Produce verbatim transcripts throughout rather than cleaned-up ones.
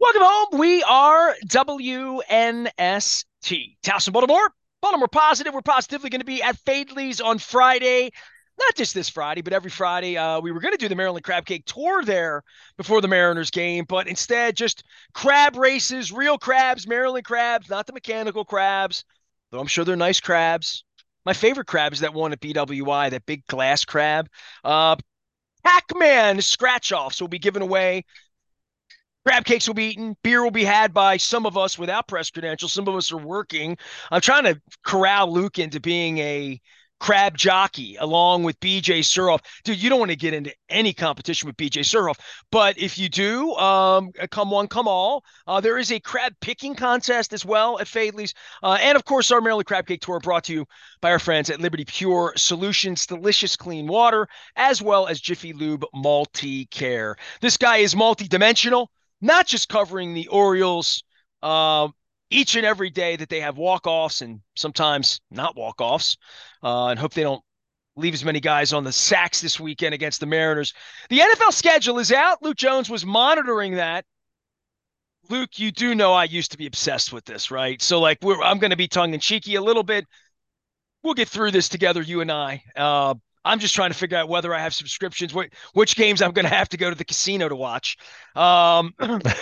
Welcome home. We are W N S T. Towson, Baltimore. Baltimore Positive. We're positively going to be at Fadley's on Friday. Not just this Friday, but every Friday. Uh, we were going to do the Maryland Crab Cake Tour there before the Mariners game, but instead just crab races, real crabs, Maryland crabs, not the mechanical crabs, though I'm sure they're nice crabs. My favorite crab is that one at B W I, that big glass crab. Uh, Pac-Man scratch-offs will be given away. Crab cakes will be eaten. Beer will be had by some of us without press credentials. Some of us are working. I'm trying to corral Luke into being a crab jockey along with B J Surhoff. Dude, you don't want to get into any competition with B J Surhoff. But if you do, um, come one, come all. Uh, there is a crab picking contest as well at Fadley's. Uh, and of course, our Maryland Crab Cake Tour brought to you by our friends at Liberty Pure Solutions, delicious clean water, as well as Jiffy Lube Multi-Care. This guy is multidimensional, not just covering the Orioles uh, each and every day that they have walk-offs and sometimes not walk-offs, uh, and hope they don't leave as many guys on the sacks this weekend against the Mariners. The N F L schedule is out. Luke Jones was monitoring that. Luke, you do know I used to be obsessed with this, right? So, like, we're, I'm going to be tongue-in-cheeky a little bit. We'll get through this together, you and I. Uh, I'm just trying to figure out whether I have subscriptions, wh- which games I'm going to have to go to the casino to watch. Um,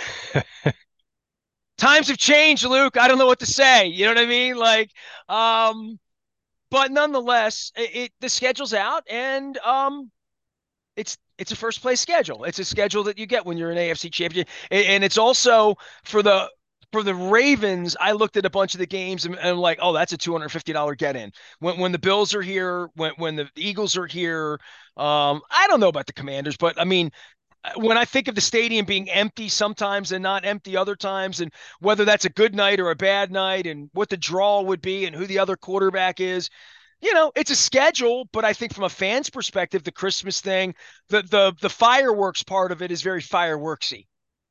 times have changed, Luke. I don't know what to say. You know what I mean? Like, um, but nonetheless, it, it the schedule's out, and um, it's it's a first place schedule. It's a schedule that you get when you're an A F C champion, and, and it's also for the for the Ravens. I looked at a bunch of the games and, and I'm like, oh, that's a two hundred fifty dollars get in. When when the Bills are here, when when the Eagles are here, um, I don't know about the Commanders, but I mean, when I think of the stadium being empty sometimes and not empty other times, and whether that's a good night or a bad night, and what the draw would be, and who the other quarterback is, you know, it's a schedule. But I think from a fan's perspective, the Christmas thing, the the the fireworks part of it is very fireworksy.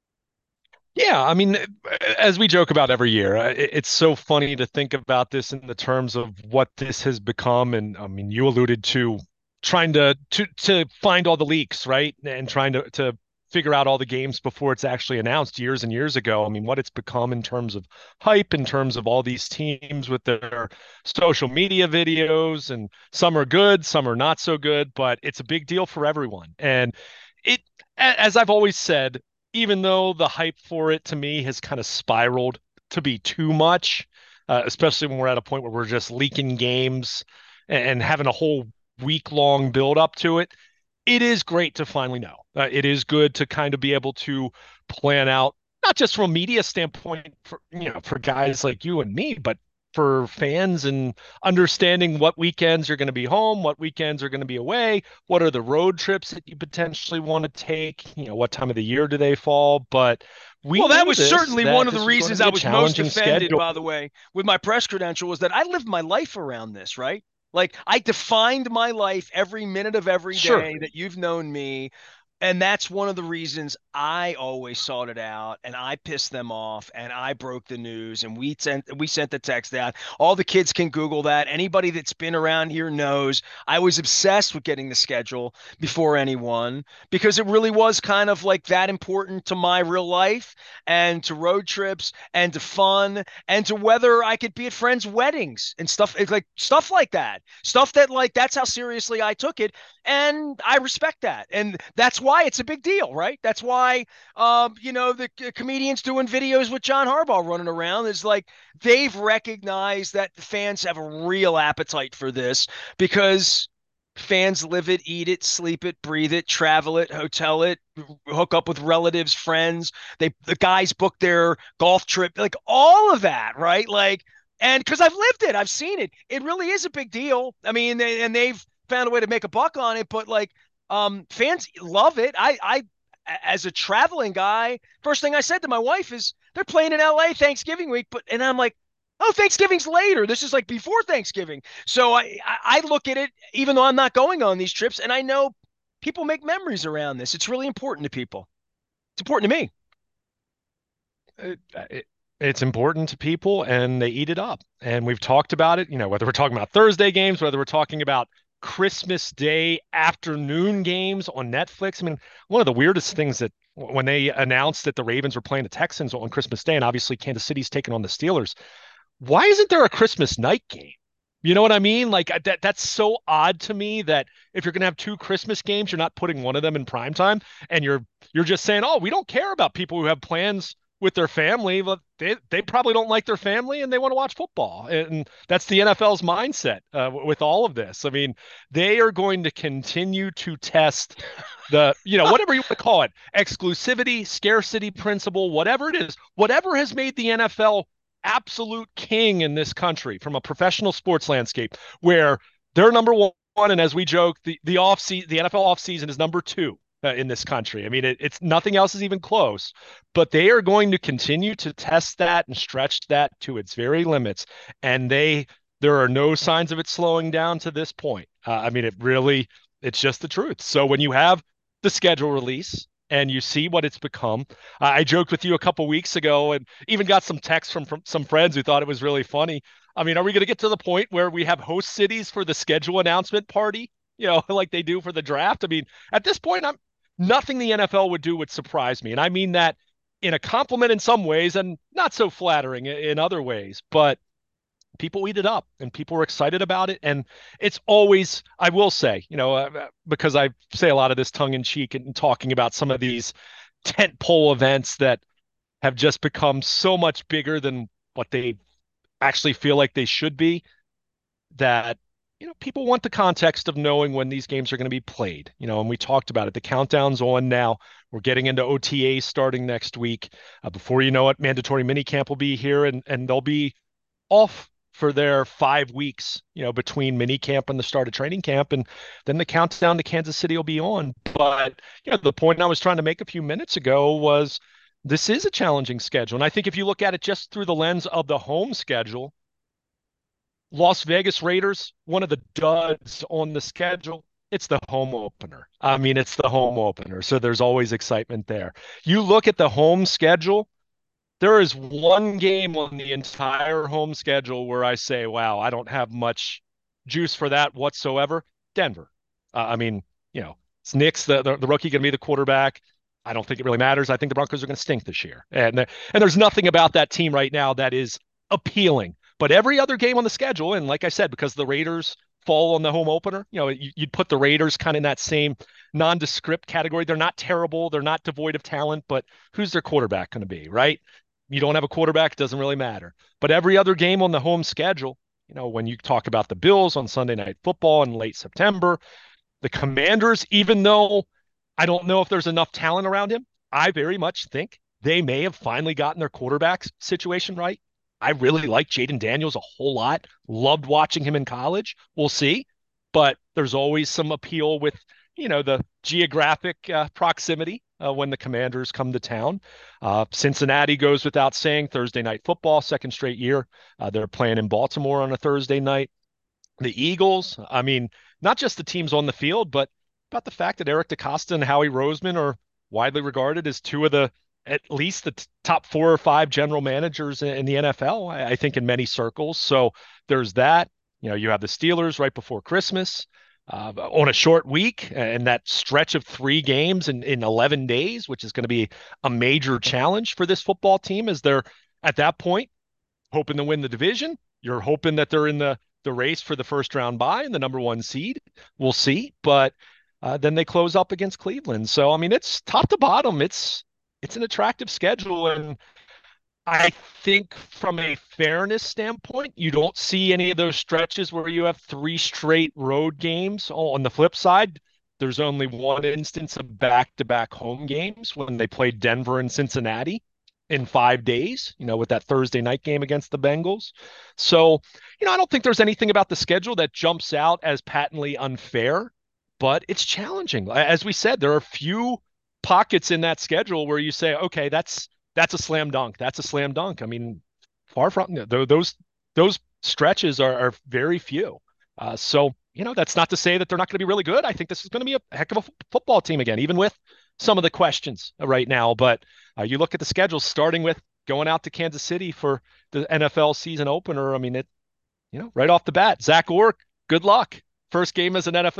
Yeah, I mean, as we joke about every year, uh, it- it's so funny to think about this in the terms of what this has become. And I mean, you alluded to trying to to to find all the leaks, right? And trying to to figure out all the games before it's actually announced years and years ago. I mean, what it's become in terms of hype, in terms of all these teams with their social media videos, and some are good, some are not so good, but it's a big deal for everyone. And it, a- as I've always said, even though the hype for it to me has kind of spiraled to be too much, uh, especially when we're at a point where we're just leaking games and, and having a whole week long build up to it, it is great to finally know. Uh, it is good to kind of be able to plan out, not just from a media standpoint for, you know, for guys like you and me, but for fans and understanding what weekends you're going to be home, what weekends are going to be away, what are the road trips that you potentially want to take, you know, what time of the year do they fall? But we Well, that knew was this, certainly one that of the this was going to reasons be I a was most challenging offended, schedule. by the way, with my press credential was that I lived my life around this, right? Like I defined my life every minute of every Sure. day that you've known me. And that's one of the reasons I always sought it out, and I pissed them off, and I broke the news, and we sent we sent the text out. All the kids can Google that. Anybody that's been around here knows I was obsessed with getting the schedule before anyone, because it really was kind of like that important to my real life and to road trips and to fun and to whether I could be at friends' weddings and stuff. It's like stuff like that. Stuff that, like, that's how seriously I took it. And I respect that. And that's why it's a big deal, right? That's why, um, you know, the c- comedians doing videos with John Harbaugh running around is like they've recognized that the fans have a real appetite for this, because fans live it, eat it, sleep it, breathe it, travel it, hotel it, hook up with relatives, friends. They, the guys book their golf trip, like all of that, right? Like, and because I've lived it, I've seen it. It really is a big deal. I mean, they, and they've found a way to make a buck on it, but like, um, fans love it. I, I, as a traveling guy, first thing I said to my wife is they're playing in L A Thanksgiving week, but and I'm like, oh, Thanksgiving's later. This is like before Thanksgiving. So I, I look at it, even though I'm not going on these trips, and I know people make memories around this. It's really important to people. It's important to me. it, it, it's important to people and they eat it up. And we've talked about it, you know, whether we're talking about Thursday games, whether we're talking about Christmas Day afternoon games on Netflix. I mean, one of the weirdest things that when they announced that the Ravens were playing the Texans on Christmas Day, and obviously Kansas City's taking on the Steelers. Why isn't there a Christmas night game? You know what I mean? Like that that's so odd to me that if you're going to have two Christmas games, you're not putting one of them in prime time and you're you're just saying, "Oh, we don't care about people who have plans with their family. But they they probably don't like their family and they want to watch football." And that's the N F L's mindset uh, with all of this. I mean, they are going to continue to test the, you know, whatever you want to call it, exclusivity, scarcity principle, whatever it is, whatever has made the N F L absolute king in this country from a professional sports landscape where they're number one. And as we joke, the, the off season, the N F L off season is number two uh, in this country. I mean, it, it's nothing else is even close, but they are going to continue to test that and stretch that to its very limits. And they, there are no signs of it slowing down to this point. Uh, I mean, it really, it's just the truth. So when you have the schedule release and you see what it's become. Uh, I joked with you a couple weeks ago and even got some texts from, from some friends who thought it was really funny. I mean, are we going to get to the point where we have host cities for the schedule announcement party, you know, like they do for the draft? I mean, at this point, I'm nothing the N F L would do would surprise me. And I mean that in a compliment in some ways and not so flattering in other ways. But people eat it up and people were excited about it. And it's always, I will say, you know, uh, because I say a lot of this tongue in cheek and talking about some of these tent pole events that have just become so much bigger than what they actually feel like they should be, that, you know, people want the context of knowing when these games are going to be played, you know, and we talked about it. The countdown's on now. We're getting into O T As starting next week. Uh, before you know it, mandatory minicamp will be here and, and they'll be off for their five weeks, you know, between mini camp and the start of training camp. And then the countdown to Kansas City will be on. But, you know, the point I was trying to make a few minutes ago was this is a challenging schedule. And I think if you look at it just through the lens of the home schedule, Las Vegas Raiders, one of the duds on the schedule. It's the home opener. I mean, it's the home opener. So there's always excitement there. You look at the home schedule, there is one game on the entire home schedule where I say, wow, I don't have much juice for that whatsoever. Denver. Uh, I mean, you know, it's Nick's the, the, the rookie going to be the quarterback. I don't think it really matters. I think the Broncos are going to stink this year. And, and there's nothing about that team right now that is appealing. But every other game on the schedule, and like I said, because the Raiders fall on the home opener, you know, you, you'd put the Raiders kind of in that same nondescript category. They're not terrible. They're not devoid of talent, but who's their quarterback going to be, right? You don't have a quarterback, it doesn't really matter. But every other game on the home schedule, you know, when you talk about the Bills on Sunday Night Football in late September, the Commanders, even though I don't know if there's enough talent around him, I very much think they may have finally gotten their quarterback situation right. I really like Jaden Daniels a whole lot. Loved watching him in college. We'll see. But there's always some appeal with, you know, the geographic uh, proximity uh, when the Commanders come to town. Uh, Cincinnati goes without saying. Thursday Night Football, second straight year. Uh, they're playing in Baltimore on a Thursday night. The Eagles, I mean, not just the teams on the field, but about the fact that Eric DeCosta and Howie Roseman are widely regarded as two of the at least the t- top four or five general managers in, in the N F L, I, I think, in many circles. So there's that. You know, you have the Steelers right before Christmas uh, on a short week and that stretch of three games in, in eleven days, which is going to be a major challenge for this football team as they're at that point hoping to win the division. You're hoping that they're in the, the race for the first round bye and the number one seed. We'll see. But uh, then they close up against Cleveland. So, I mean, it's top to bottom. It's, it's an attractive schedule. And I think from a fairness standpoint, you don't see any of those stretches where you have three straight road games. Oh, on the flip side, there's only one instance of back-to-back home games when they played Denver and Cincinnati in five days, you know, with that Thursday night game against the Bengals. So, you know, I don't think there's anything about the schedule that jumps out as patently unfair, but it's challenging. As we said, there are few pockets in that schedule where you say, okay, that's that's a slam dunk. That's a slam dunk. I mean, far from those those stretches are, are very few. Uh, so, you know, that's not to say that they're not going to be really good. I think this is going to be a heck of a f- football team again, even with some of the questions right now. But uh, you look at the schedule, starting with going out to Kansas City for the N F L season opener. I mean, it, you know, right off the bat, Zach Orr, good luck. First game as an N F L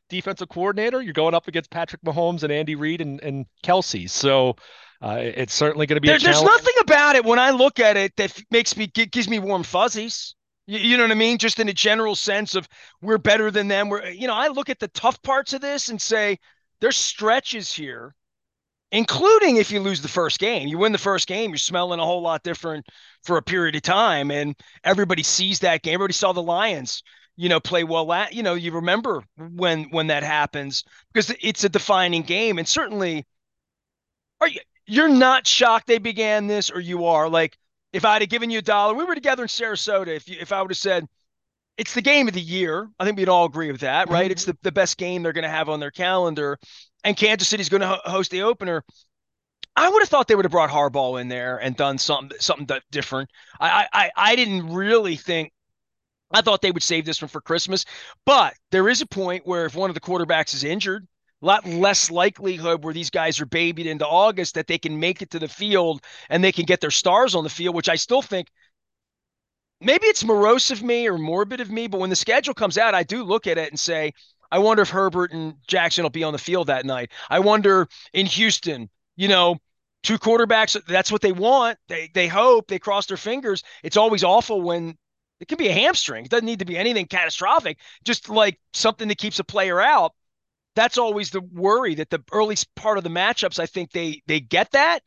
defensive coordinator. You're going up against Patrick Mahomes and Andy Reid and, and Kelsey. So uh, it's certainly going to be a There, there's challenge. nothing about it when I look at it that makes me gives me warm fuzzies. You, you know what I mean? Just in a general sense of we're better than them. We're, you know, I look at the tough parts of this and say there's stretches here, including if you lose the first game. You win the first game, you're smelling a whole lot different for a period of time, and everybody sees that game. Everybody saw the Lions, you know, play well. At, you know, you remember when when that happens because it's a defining game, and certainly, are you? You're not shocked they began this, or you are like. If I'd have given you a dollar, we were together in Sarasota. If you, if I would have said it's the game of the year, I think we'd all agree with that, right? It's Mhm. the, the best game they're going to have on their calendar, and Kansas City's going to ho- host the opener. I would have thought they would have brought Harbaugh in there and done something something different. I I I didn't really think. I thought they would save this one for Christmas, but there is a point where if one of the quarterbacks is injured, a lot less likelihood where these guys are babied into August that they can make it to the field and they can get their stars on the field, which I still think maybe it's morose of me or morbid of me, but when the schedule comes out, I do look at it and say, I wonder if Herbert and Jackson will be on the field that night. I wonder in Houston, you know, two quarterbacks, that's what they want. They they hope, they cross their fingers. It's always awful when it can be a hamstring. It doesn't need to be anything catastrophic, just like something that keeps a player out. That's always the worry that the early part of the matchups, I think they they get that,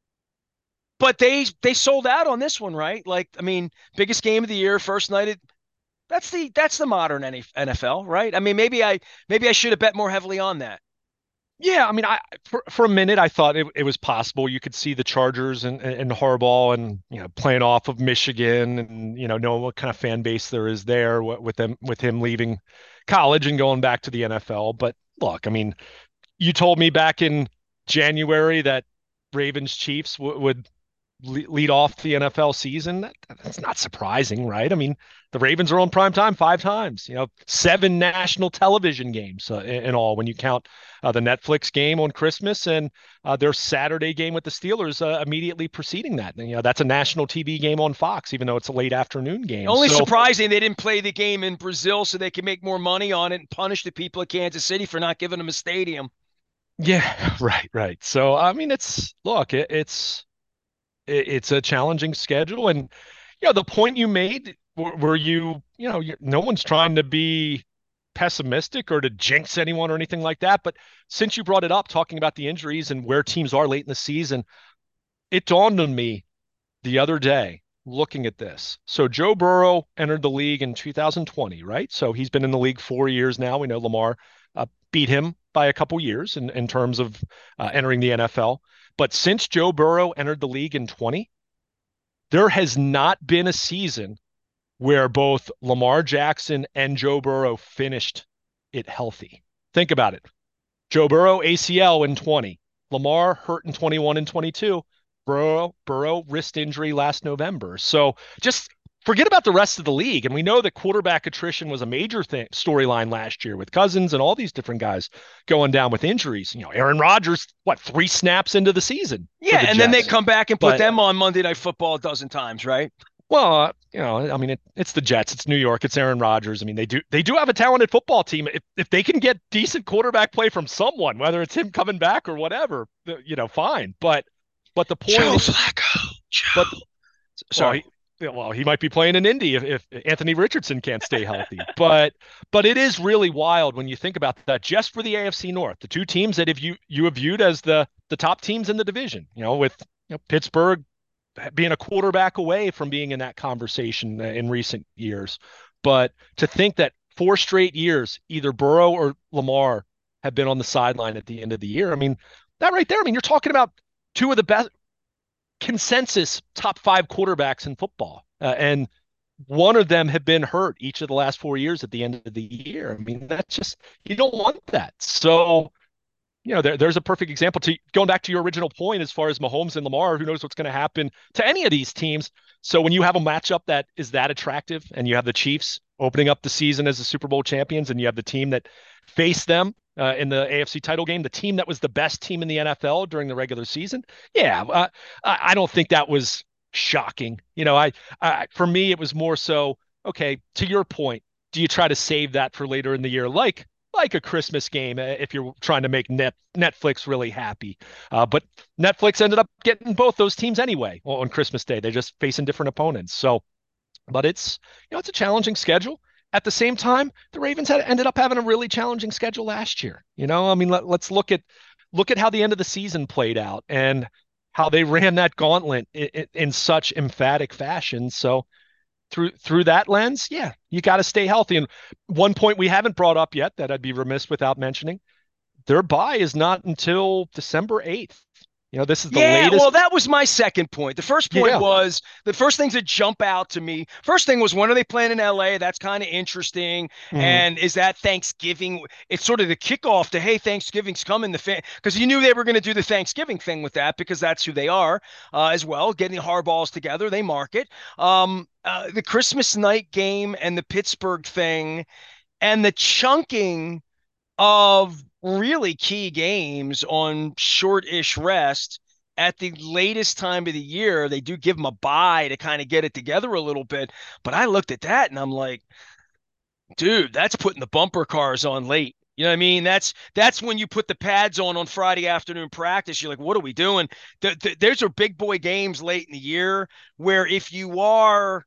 but they they sold out on this one, right? Like, I mean, biggest game of the year, first night. It, that's the that's the modern N F L, right? I mean, maybe I maybe I should have bet more heavily on that. Yeah, I mean, I for, for a minute I thought it, it was possible you could see the Chargers and, and Harbaugh and you know playing off of Michigan and you know knowing what kind of fan base there is there with them with him leaving college and going back to the N F L. But look, I mean, you told me back in January that Ravens Chiefs w would lead off the N F L season. That, that's not surprising, right? I mean, the Ravens are on prime time five times, you know, seven national television games uh, in, in all when you count uh, the Netflix game on Christmas and uh, their Saturday game with the Steelers uh, immediately preceding that. And, you know, that's a national T V game on Fox, even though it's a late afternoon game. Only So, surprising they didn't play the game in Brazil so they can make more money on it and punish the people of Kansas City for not giving them a stadium. yeah, right, right. So, I mean, it's look, it, it's it, it's a challenging schedule, and you know the point you made where, where you you know you no one's trying to be pessimistic or to jinx anyone or anything like that. But since you brought it up, talking about the injuries and where teams are late in the season, it dawned on me the other day looking at this. So Joe Burrow entered the league in two thousand twenty, right? So he's been in the league four years now. We know Lamar uh, beat him by a couple years in, in terms of uh, entering the N F L. But since Joe Burrow entered the league in twenty, there has not been a season where both Lamar Jackson and Joe Burrow finished it healthy. Think about it. Joe Burrow, A C L in twenty. Lamar hurt in twenty-one and twenty-two. Burrow, Burrow wrist injury last November. So just forget about the rest of the league. And we know that quarterback attrition was a major thing, storyline last year with Cousins and all these different guys going down with injuries. You know, Aaron Rodgers, what, three snaps into the season for Yeah, the and then they Jets. come back and put But them on Monday Night Football a dozen times, right? well, uh, you know, I mean, it, it's the Jets, it's New York, it's Aaron Rodgers. I mean, they do they do have a talented football team. If if they can get decent quarterback play from someone, whether it's him coming back or whatever, you know, fine. But but the point Joe is, Flacco. but Joe. well, Sorry. he, well, he might be playing in Indy if, if Anthony Richardson can't stay healthy. But but it is really wild when you think about that. Just for the A F C North, the two teams that if you you have viewed as the the top teams in the division, you know, with you know, Pittsburgh being a quarterback away from being in that conversation in recent years. But to think that four straight years, either Burrow or Lamar have been on the sideline at the end of the year, I mean, that right there, I mean, you're talking about two of the best consensus top five quarterbacks in football. Uh, and one of them have been hurt each of the last four years at the end of the year. I mean, that's just, you don't want that. So, you know, there, there's a perfect example to going back to your original point as far as Mahomes and Lamar, who knows what's going to happen to any of these teams. So when you have a matchup that is that attractive and you have the Chiefs opening up the season as the Super Bowl champions and you have the team that faced them uh, in the A F C title game, the team that was the best team in the N F L during the regular season. Yeah, uh, I, I don't think that was shocking. You know, I, I for me, it was more so, okay, to your point, do you try to save that for later in the year? Like, like a Christmas game uh, if you're trying to make net Netflix really happy. Uh, but Netflix ended up getting both those teams anyway on Christmas Day. They're just facing different opponents. So, but it's you know it's a challenging schedule. At the same time, the Ravens had ended up having a really challenging schedule last year. You know, I mean, let, let's look at look at how the end of the season played out and how they ran that gauntlet in, in such emphatic fashion. So through through that lens, yeah, you got to stay healthy. And one point we haven't brought up yet that I'd be remiss without mentioning, their bye is not until December eighth. You know, this is the Yeah, well, latest. that was my second point. The first point Yeah. was the first things that jump out to me. First thing was, when are they playing in L A? That's kind of interesting. Mhm. And is that Thanksgiving? It's sort of the kickoff to, hey, Thanksgiving's coming. The fan, because you knew they were going to do the Thanksgiving thing with that, because that's who they are uh, as well. Getting the hardballs together, they mark it. Um, uh, the Christmas night game and the Pittsburgh thing and the chunking of really key games on short-ish rest at the latest time of the year. They do give them a bye to kind of get it together a little bit. But I looked at that and I'm like, dude, that's putting the bumper cars on late. You know what I mean? That's that's when you put the pads on on Friday afternoon practice. You're like, what are we doing? The, the, there's are big boy games late in the year where if you are,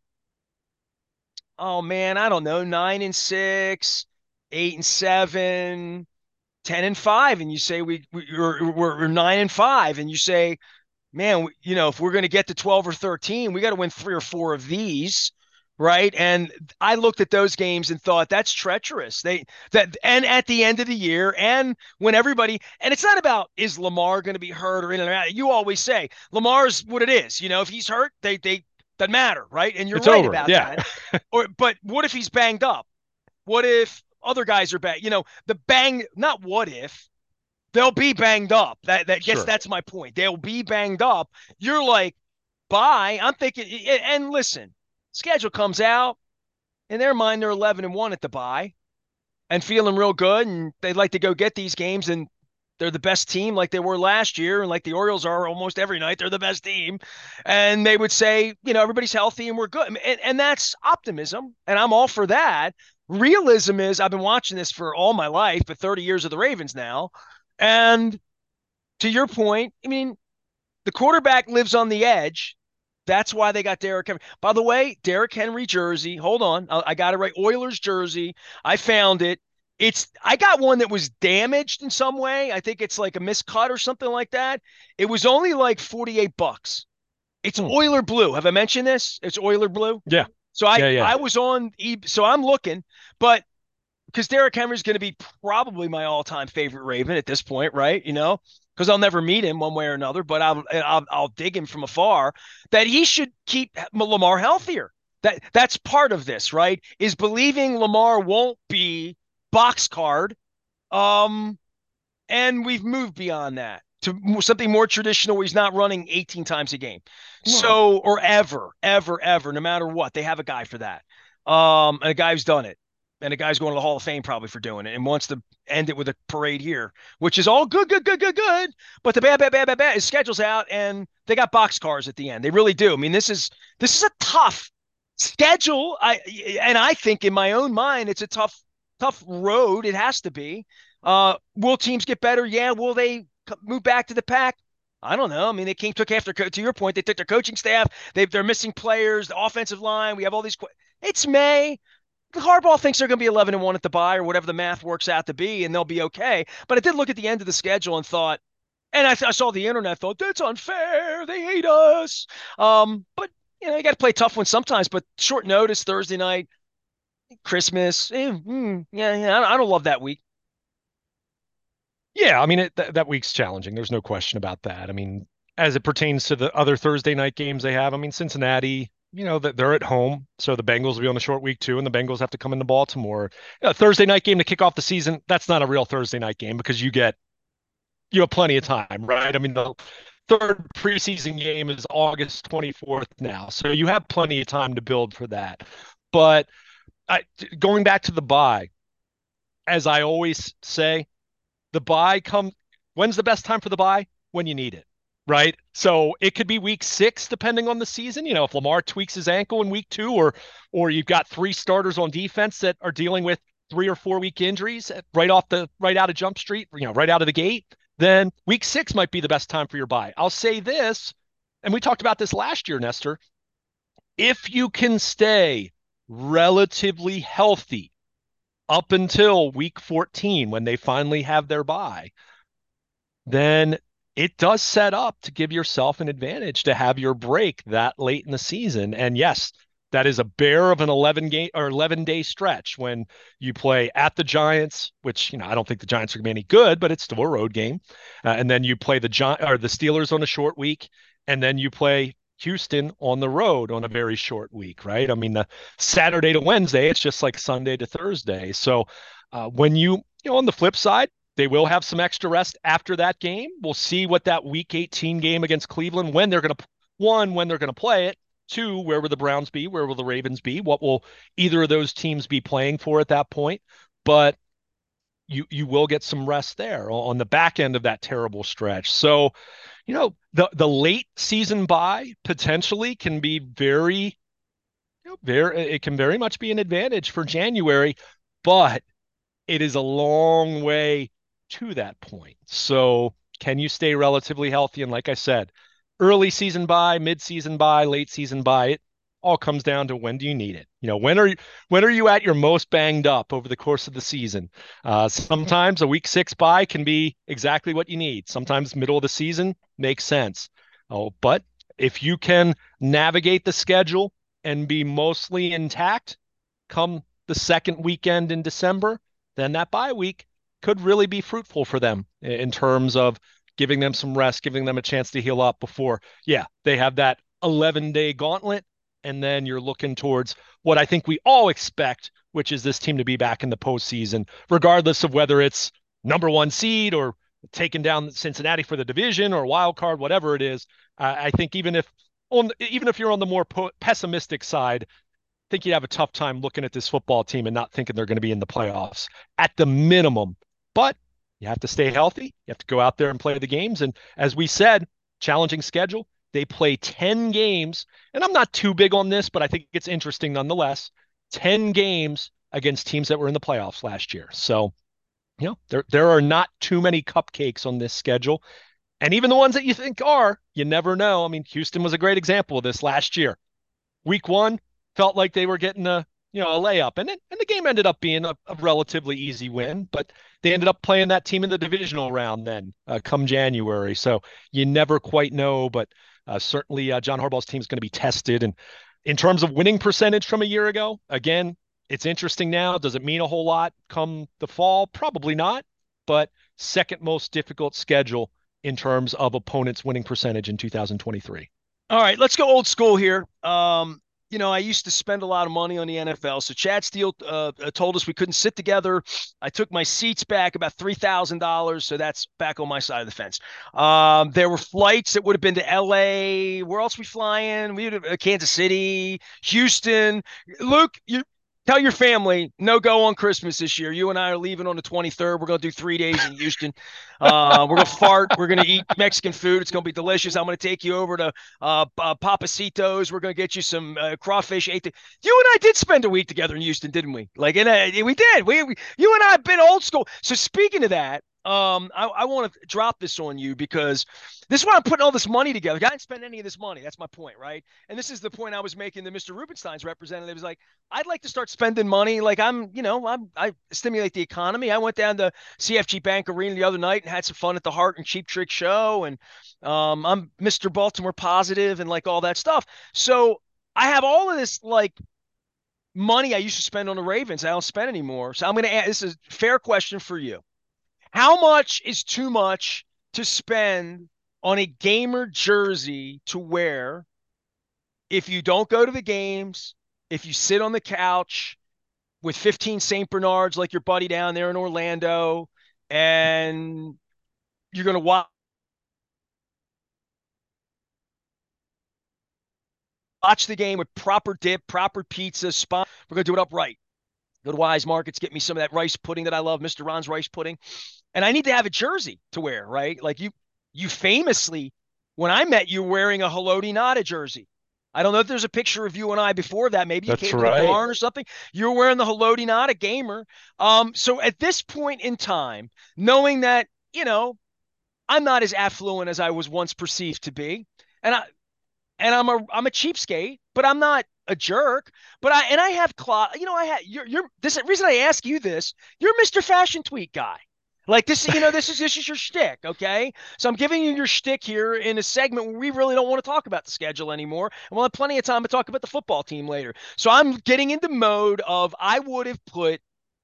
oh man, I don't know, nine and six, eight and seven, ten and five, and you say we, we we're, we're nine and five, and you say, man, you know, if we're going to get to twelve or thirteen, we got to win three or four of these, right? And I looked at those games and thought that's treacherous. They that and at the end of the year, and when everybody, and it's not about is Lamar going to be hurt or in and out. You always say Lamar's what it is. You know, if he's hurt, they they doesn't matter, right? And you're It's right over. about Yeah. that. Or but what if he's banged up? What if other guys are bad? You know, the bang, not what if, they'll be banged up. That that guess Sure. that's my point. They'll be banged up. You're like, bye. I'm thinking, and listen, schedule comes out. In their mind, they're eleven and one at the bye and feeling real good, and they'd like to go get these games, and they're the best team like they were last year, and like the Orioles are almost every night. They're the best team, and they would say, you know, everybody's healthy and we're good, and, and that's optimism, and I'm all for that. Realism is, I've been watching this for all my life, but thirty years of the Ravens now, and to your point, I mean, the quarterback lives on the edge. That's why they got Derrick Henry. By the way, Derrick Henry jersey. Hold on, I, I got it right. Oilers jersey. I found it. It's I got one that was damaged in some way. I think it's like a miscut or something like that. It was only like forty-eight bucks. It's Hmm. Oiler blue. Have I mentioned this? It's Oiler blue. Yeah. So I Yeah. Yeah. I was on so I'm looking, but because Derrick Henry's going to be probably my all-time favorite Raven at this point, right? You know, because I'll never meet him one way or another, but I'll, I'll I'll dig him from afar. That he should keep Lamar healthier. That that's part of this, right? Is believing Lamar won't be box card. Um, and we've moved beyond that to something more traditional where he's not running eighteen times a game. Well, So, or ever, ever, ever, no matter what, they have a guy for that. Um, and a guy who's done it. And a guy's going to the Hall of Fame probably for doing it and wants to end it with a parade here, which is all good, good, good, good, good. But the bad, bad, bad, bad, bad, his schedule's out and they got box cars at the end. They really do. I mean, this is this is a tough schedule. I and I think in my own mind, it's a tough, tough road. It has to be. Uh, will teams get better? Yeah. Will they move back to the pack? I don't know. I mean, they came took after to your point. They took their coaching staff. They they're missing players. The offensive line. We have all these. It's May. Harbaugh thinks they're going to be eleven and one at the bye or whatever the math works out to be, and they'll be okay. But I did look at the end of the schedule and thought, and I, th- I saw the internet, thought that's unfair. They hate us. Um, but you know, you got to play tough ones sometimes. But short notice, Thursday night, Christmas. Eh, mm, yeah, yeah. I don't, I don't love that week. yeah. I mean, it, th that week's challenging. There's no question about that. I mean, as it pertains to the other Thursday night games they have, I mean, Cincinnati, you know, that they're at home, so the Bengals will be on a short week too, and the Bengals have to come into Baltimore. A Thursday night game to kick off the season, that's not a real Thursday night game because you get you have plenty of time, right? I mean, the third preseason game is August twenty-fourth now, so you have plenty of time to build for that. But I, going back to the bye, as I always say, the bye come when's the best time for the bye? When you need it, right? So it could be week six, depending on the season. You know, if Lamar tweaks his ankle in week two, or or you've got three starters on defense that are dealing with three or four week injuries right off the right out of Jump Street, you know, right out of the gate, then week six might be the best time for your bye. I'll say this, and we talked about this last year, Nestor. If you can stay relatively healthy up until week fourteen when they finally have their bye, then it does set up to give yourself an advantage to have your break that late in the season. And yes, that is a bear of an eleven game or eleven day stretch when you play at the Giants, which, you know, I don't think the Giants are going to be any good, but it's still a road game. Uh, and then you play the Gi- or the Steelers on a short week, and then you play Houston on the road on a very short week, right? I mean, the Saturday to Wednesday, it's just like Sunday to Thursday. So uh, when you, you know, on the flip side, they will have some extra rest after that game. We'll see what that week eighteen game against Cleveland, when they're going to, one, when they're going to play it. Two, where will the Browns be? Where will the Ravens be? What will either of those teams be playing for at that point? But you you will get some rest there on the back end of that terrible stretch. So, you know, the the late season bye potentially can be very, you know, very it can very much be an advantage for January, but it is a long way to that point. So, can you stay relatively healthy? And like I said, early season bye, mid season bye, late season bye, it all comes down to when do you need it? You know, when are you when are you at your most banged up over the course of the season? Uh, sometimes a week six bye can be exactly what you need. Sometimes middle of the season makes sense. Oh, but if you can navigate the schedule and be mostly intact come the second weekend in December, then that bye week could really be fruitful for them in terms of giving them some rest, giving them a chance to heal up before, yeah, they have that eleven day gauntlet. And then you're looking towards what I think we all expect, which is this team to be back in the postseason, regardless of whether it's number one seed or taking down Cincinnati for the division or wild card, whatever it is. Uh, I think even if on even if you're on the more po- pessimistic side, think you'd have a tough time looking at this football team and not thinking they're going to be in the playoffs at the minimum. But you have to stay healthy. You have to go out there and play the games. And as we said, challenging schedule. They play ten games. And I'm not too big on this, but I think it's interesting nonetheless. ten games against teams that were in the playoffs last year. So, you know, there, there are not too many cupcakes on this schedule. And even the ones that you think are, you never know. I mean, Houston was a great example of this last year. Week one, felt like they were getting a, you know, a layup, and it, and the game ended up being a, a relatively easy win, but they ended up playing that team in the divisional round then uh, come January. So you never quite know, but uh, certainly uh, John Harbaugh's team is going to be tested. And in terms of winning percentage from a year ago, again, it's interesting now. Does it mean a whole lot come the fall? Probably not, but second most difficult schedule in terms of opponents' winning percentage in two thousand twenty-three. All right, let's go old school here. Um, you know, I used to spend a lot of money on the N F L. So Chad Steele uh, told us we couldn't sit together. I took my seats back, about three thousand dollars. So that's back on my side of the fence. Um, there were flights that would have been to L A. Where else we flying? We had uh, Kansas City, Houston. Luke, you tell your family no go on Christmas this year. You and I are leaving on the twenty-third. We're going to do three days in Houston. Uh, we're going to fart. We're going to eat Mexican food. It's going to be delicious. I'm going to take you over to uh, uh, Papacitos. We're going to get you some uh, crawfish. You and I did spend a week together in Houston, didn't we? Like, in a, we did. We, we, you and I have been old school. So speaking of that, um, I, I want to drop this on you because this is why I'm putting all this money together. I didn't spend any of this money. That's my point, right? And this is the point I was making to Mister Rubenstein's representative. Was like, I'd like to start spending money. Like I'm, you know, I'm, I stimulate the economy. I went down to C F G Bank Arena the other night and had some fun at the Hart and Cheap Trick show. And um, I'm Mister Baltimore positive and like all that stuff. So I have all of this like money I used to spend on the Ravens. I don't spend anymore. So I'm going to ask, this is a fair question for you. How much is too much to spend on a gamer jersey to wear if you don't go to the games, if you sit on the couch with fifteen Saint Bernards like your buddy down there in Orlando, and you're going to watch watch the game with proper dip, proper pizza, spot. We're going to do it upright. Go to Wise Markets, get me some of that rice pudding that I love, Mister Ron's rice pudding. And I need to have a jersey to wear, right? Like you, you famously, when I met you wearing a Haloti Ngata jersey. I don't know if there's a picture of you and I before that. Maybe you That's came to the right. barn or something. You're wearing the Haloti, not a gamer. Um, so at this point in time, knowing that, you know, I'm not as affluent as I was once perceived to be, and I and I'm a I'm a cheapskate, but I'm not a jerk. But I and I have clo you know, I had you're you're this reason I ask you this, you're Mister Fashion Tweet guy. Like this, you know, this is this is your shtick, okay? So I'm giving you your shtick here in a segment where we really don't want to talk about the schedule anymore, and we'll have plenty of time to talk about the football team later. So I'm getting into mode of I would have put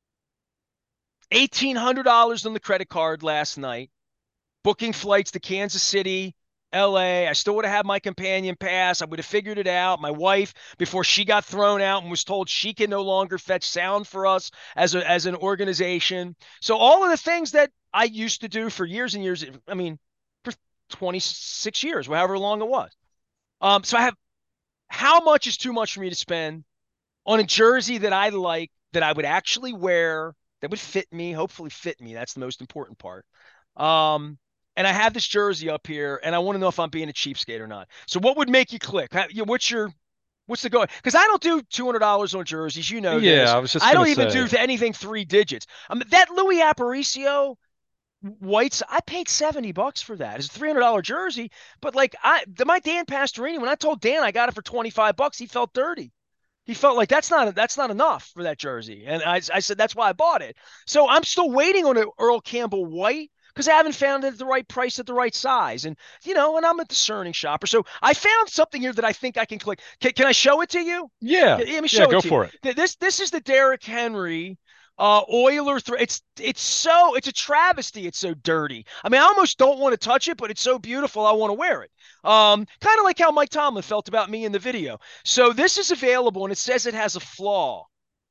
eighteen hundred dollars on the credit card last night booking flights to Kansas City, L A. I still would have had my companion pass. I would have figured it out. My wife, before she got thrown out and was told she can no longer fetch sound for us as a, as an organization. So all of the things that I used to do for years and years, I mean, for twenty-six years, however long it was. Um, so I have how much is too much for me to spend on a jersey that I like, that I would actually wear, that would fit me, hopefully fit me. That's the most important part. Um, and I have this jersey up here, and I want to know if I'm being a cheapskate or not. So, what would make you click? What's your what's the go? Because I don't do two hundred dollars on jerseys. You know Yeah, this. I was just I gonna don't even say. do anything three digits. Um, that Louis Aparicio whites, I paid seventy bucks for that. It's a three hundred dollars jersey, but like I, the, my Dan Pastorini, when I told Dan I got it for twenty-five bucks, he felt dirty. He felt like that's not that's not enough for that jersey, and I, I said that's why I bought it. So I'm still waiting on an Earl Campbell white because I haven't found it at the right price at the right size, and you know, and I'm a discerning shopper. So I found something here that I think I can click. Can, can I show it to you? Yeah, Let me yeah, show it go to you. for it. This this is the Derrick Henry uh Oiler th- it's it's so it's a travesty. It's so dirty. I mean, I almost don't want to touch it, but it's so beautiful I want to wear it. Um, kind of like how Mike Tomlin felt about me in the video. So this is available and it says it has a flaw.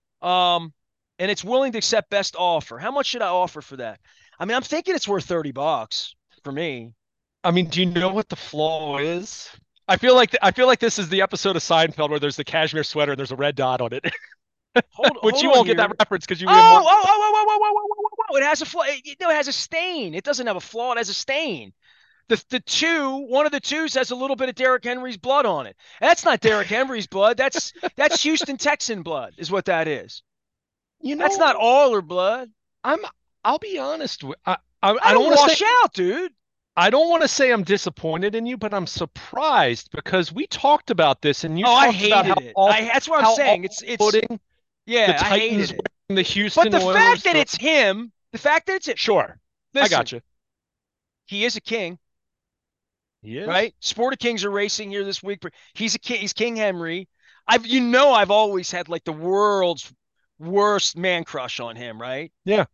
Um, and it's willing to accept best offer. How much should I offer for that? I mean, I'm thinking it's worth thirty bucks for me. I mean, do you know what the flaw is? I feel like I feel like this is the episode of Seinfeld where there's the cashmere sweater and there's a red dot on it, Hold which hold you on won't get that here. reference because you Oh, didn't oh, watch. oh, oh, oh, oh, oh, oh, oh, oh, it has a flaw. It, no, it has a stain. It doesn't have a flaw. It has a stain. The the two, one of the twos has a little bit of Derrick Henry's blood on it. That's not Derrick Henry's blood. That's that's Houston Texan blood, is what that is. You That's not know, Oiler blood. I'm. I'll be honest. With, I, I I I don't don't want to say wash out, dude. I don't want to say I'm disappointed in you, but I'm surprised because we talked about this and you Oh, I talked about how hated it. off I that's what I'm how saying. It's it's off-putting the yeah, I Titans hated it. wearing the But Houston the fact Oilers. that Or, it's him, the fact that it's it, sure, I got listen, you. he is a king, He is. right? Sporting Kings are racing here this week. He's a king. He's King Henry. I've you know I've always had like the world's worst man crush on him, right? Yeah,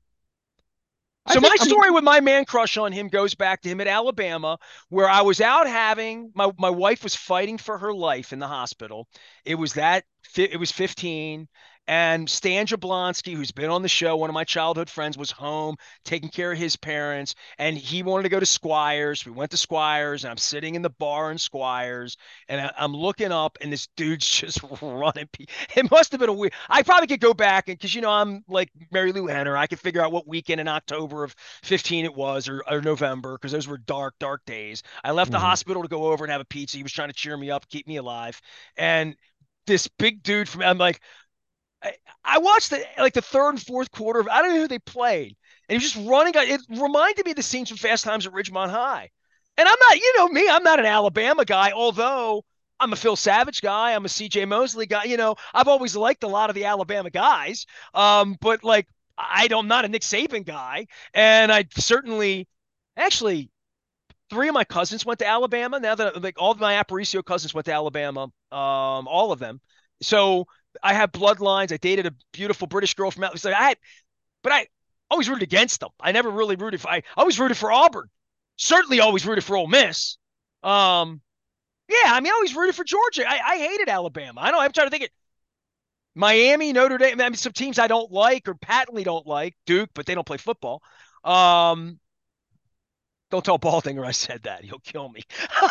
I So my think. I mean, story with my man crush on him goes back to him at Alabama, where I was out having my my wife was fighting for her life in the hospital. It was that it was fifteen, and Stan Jablonski, who's been on the show, one of my childhood friends, was home taking care of his parents, and he wanted to go to Squires. We went to Squires, and I'm sitting in the bar in Squires, and I, I'm looking up, and this dude's just running. It must have been a weird. I probably could go back and because you know I'm like Mary Lou Henner, I could figure out what weekend in October of fifteen it was or, or November because those were dark, dark days. I left the mhm. hospital to go over and have a pizza. He was trying to cheer me up, keep me alive, and this big dude from I'm like I, I watched the like the third and fourth quarter of I don't know who they played, and he was just running. It reminded me of the scenes from Fast Times at Ridgemont High. And I'm not, you know me, I'm not an Alabama guy, although I'm a Phil Savage guy, I'm a C J Mosley guy. You know, I've always liked a lot of the Alabama guys, um, but like I don't, I'm not a Nick Saban guy, and I certainly, actually, three of my cousins went to Alabama. Now that like all of my Aparicio cousins went to Alabama, um, all of them. So I have bloodlines. I dated a beautiful British girl from Alabama. So I had, but I always rooted against them. I never really rooted for. I always rooted for Auburn. Certainly, always rooted for Ole Miss. Um, yeah, I mean, I always rooted for Georgia. I, I hated Alabama. I know. I'm trying to think it. Miami, Notre Dame. I mean, some teams I don't like or patently don't like. Duke, but they don't play football. Um, don't tell Baldinger I said that. He'll kill me.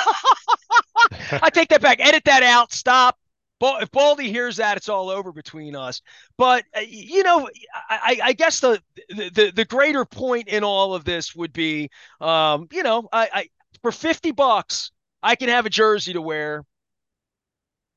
I take that back. Edit that out. Stop. If Baldy hears that, it's all over between us. But uh, you know, I, I guess the, the the greater point in all of this would be, um, you know, I, I for fifty bucks, I can have a jersey to wear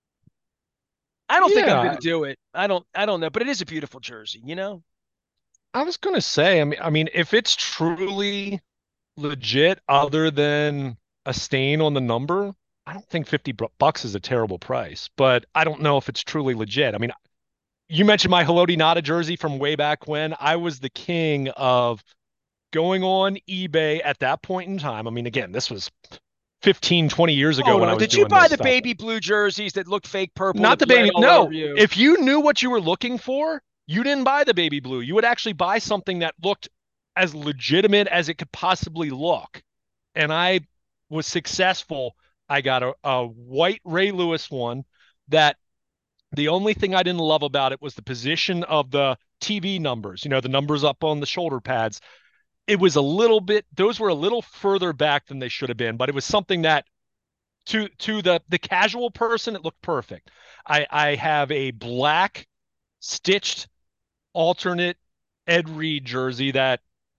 I don't think I'm going Yeah, to do it. I don't. I don't know, but it is a beautiful jersey. You know. I was gonna say, I mean, I mean, if it's truly legit, other than a stain on the number, I don't think fifty bu- bucks is a terrible price. But I don't know if it's truly legit. I mean, you mentioned my Haloti Nada jersey from way back when. I was the king of going on eBay at that point in time. I mean, again, this was fifteen, twenty years ago Hold when I on. was Did you doing buy this the stuff. baby blue jerseys that looked fake purple Not that the bled baby. all No, over you? if you knew what you were looking for, you didn't buy the baby blue. You would actually buy something that looked as legitimate as it could possibly look. And I was successful. I got a, a white Ray Lewis one that the only thing I didn't love about it was the position of the T V numbers, you know, the numbers up on the shoulder pads. It was a little bit, those were a little further back than they should have been, but it was something that to to the the casual person, it looked perfect. I I have a black stitched alternate Ed Reed jersey that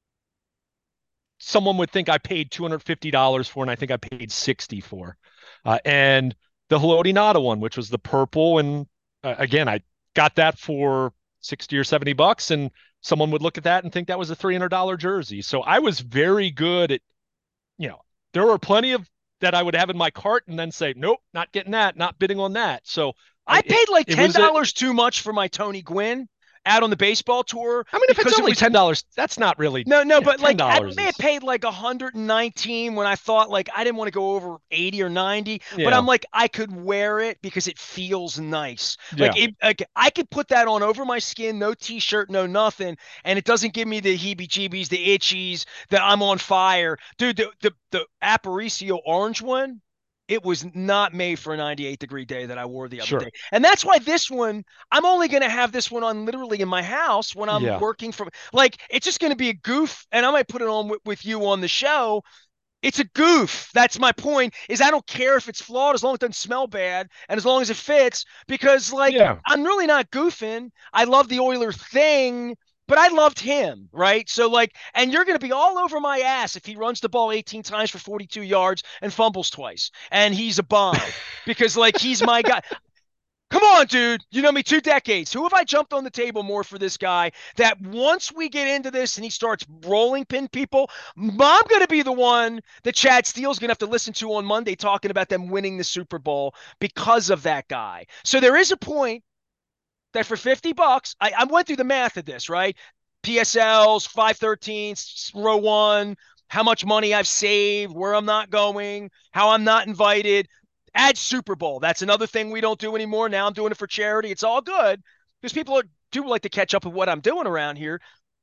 someone would think I paid two hundred fifty dollars for, and I think I paid sixty for. Uh, and the Haloti Nada one, which was the purple, and uh, again, I got that for sixty or seventy bucks, and someone would look at that and think that was a three hundred dollars jersey. So I was very good at, you know, there were plenty of that I would have in my cart and then say, nope, not getting that, not bidding on that. So I I it, paid like it ten was a, dollars too much for my Tony Gwynn out on the baseball tour I mean, if it's because it only was ten dollars, that's not really, no, no, you know, but ten like I dollars may have is, paid like one hundred nineteen when I thought like I didn't want to go over eighty or ninety, but yeah, I'm like I could wear it because it feels nice. Like yeah, it, like I could put that on over my skin, no t-shirt, no nothing, and it doesn't give me the heebie-jeebies, the itchies that I'm on fire. Dude, the the, the Aparicio orange one, it was not made for a ninety-eight degree day that I wore the other day. sure, And that's why this one, I'm only going to have this one on literally in my house when I'm yeah, working from, like, it's just going to be a goof. And I might put it on with, with you on the show. It's a goof. That's my point is I don't care if it's flawed as long as it doesn't smell bad and as long as it fits because like yeah, I'm really not goofing. I love the Oiler thing, but I loved him, right? So like and you're going to be all over my ass if he runs the ball eighteen times for forty-two yards and fumbles twice and he's a bomb because like he's my guy. Come on, dude. You know me two decades. Who have I jumped on the table more for this guy that once we get into this and he starts rolling pin people, I'm going to be the one that Chad Steele's going to have to listen to on Monday talking about them winning the Super Bowl because of that guy. So there is a point that for fifty bucks, I, I went through the math of this, right? P S Ls, five thirteen, row one, how much money I've saved, where I'm not going, how I'm not invited. Add Super Bowl. That's another thing we don't do anymore. Now I'm doing it for charity. It's all good because people are, do like to catch up with what I'm doing around here.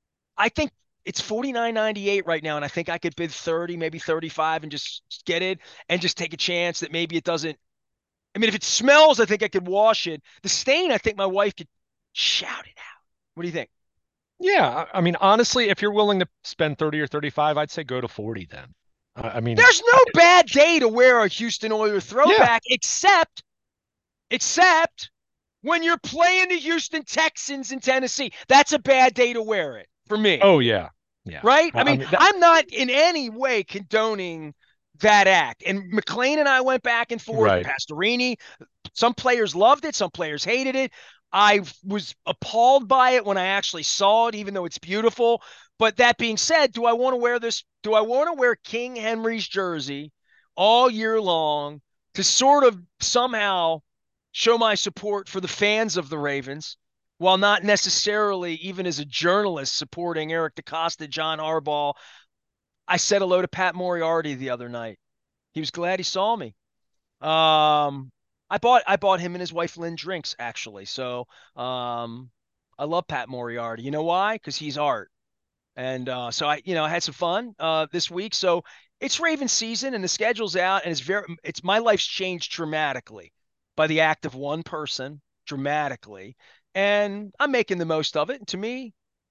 I think it's forty-nine ninety-eight right now, and I think I could bid thirty, maybe thirty-five, and just get it and just take a chance that maybe it doesn't. I mean, if it smells, I think I could wash it. The stain, I think my wife could shout it out. What do you think? yeah. I mean, honestly, if you're willing to spend thirty or thirty-five, I'd say go to forty then. I, I mean, There's I, no bad day to wear a Houston Oilers yeah, throwback, except except when you're playing the Houston Texans in Tennessee. That's a bad day to wear it for me, oh yeah, yeah. right? I I, I mean, mean, that, I'm not in any way condoning that act. And McLean and I went back and forth. right. Pastorini, some players loved it, some players hated it. I was appalled by it when I actually saw it, even though it's beautiful. But that being said, do I want to wear this? Do I want to wear King Henry's jersey all year long to sort of somehow show my support for the fans of the Ravens while not necessarily, even as a journalist, supporting Eric DeCosta, John Harbaugh? I said hello to Pat Moriarty the other night. He was glad he saw me. Um, I bought I bought him and his wife Lynn drinks actually. So um, I love Pat Moriarty. You know why? Because he's art. And uh, so I, you know, I had some fun uh, this week. So it's Raven season and the schedule's out, and it's very, it's my life's changed dramatically by the act of one person, dramatically, and I'm making the most of it. And to me,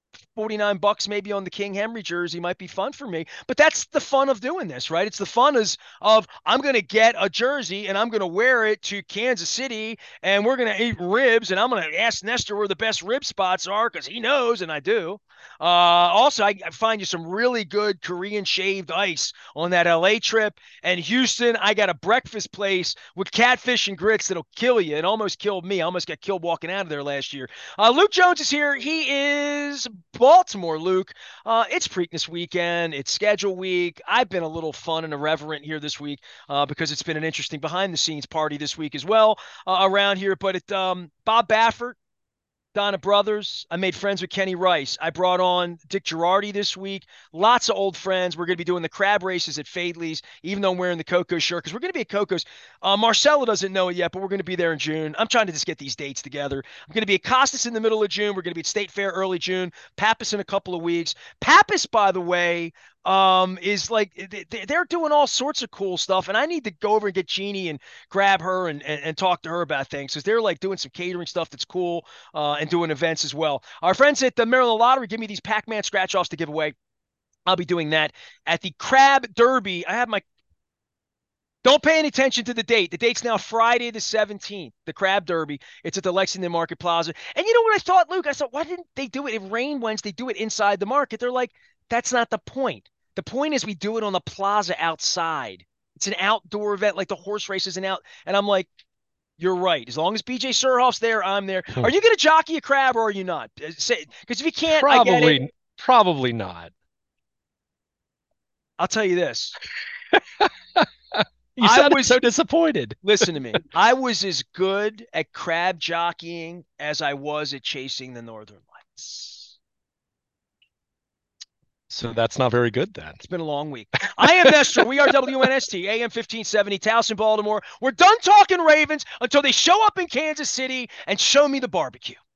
forty-nine bucks maybe on the King Henry jersey might be fun for me. But that's the fun of doing this, right? It's the fun is of I'm going to get a jersey and I'm going to wear it to Kansas City and we're going to eat ribs and I'm going to ask Nestor where the best rib spots are because he knows and I do. Uh, also, I, I find you some really good Korean shaved ice on that L A trip. And Houston, I got a breakfast place with catfish and grits that'll kill you. It almost killed me. I almost got killed walking out of there last year. Uh, Luke Jones is here. He is Baltimore, Luke. Uh, it's Preakness weekend. It's schedule week. I've been a little fun and irreverent here this week uh, because it's been an interesting behind-the-scenes party this week as well uh, around here. But it, um, Bob Baffert, Donna Brothers. I made friends with Kenny Rice. I brought on Dick Girardi this week. Lots of old friends. We're going to be doing the crab races at Fadley's, even though I'm wearing the Coco shirt, because we're going to be at Coco's. Uh, Marcella doesn't know it yet, but we're going to be there in June. I'm trying to just get these dates together. I'm going to be at Costas in the middle of June. We're going to be at State Fair early June. Pappas in a couple of weeks. Pappas, by the way, um, is like they're doing all sorts of cool stuff, and I need to go over and get Jeannie and grab her and, and, and talk to her about things because they're like doing some catering stuff that's cool uh, and doing events as well. Our friends at the Maryland Lottery give me these Pac-Man scratch-offs to give away. I'll be doing that at the Crab Derby. I have my don't pay any attention to the date. The date's now Friday the seventeenth, the Crab Derby. It's at the Lexington Market Plaza. And you know what I thought, Luke? I thought, why didn't they do it? It rained Wednesday. Do it inside the market. They're like, that's not the point. The point is we do it on the plaza outside. It's an outdoor event like the horse race is an out. And I'm like, you're right. As long as B J Surhoff's there, I'm there. Are you going to jockey a crab or are you not? Because if you can't, I get it. Probably, probably not. I'll tell you this. You I sounded was so disappointed. Listen to me. I was as good at crab jockeying as I was at chasing the Northern Lights. So that's not very good then. It's been a long week. I am Nestor. We are W N S T, A M fifteen seventy, Towson, Baltimore. We're done talking Ravens until they show up in Kansas City and show me the barbecue.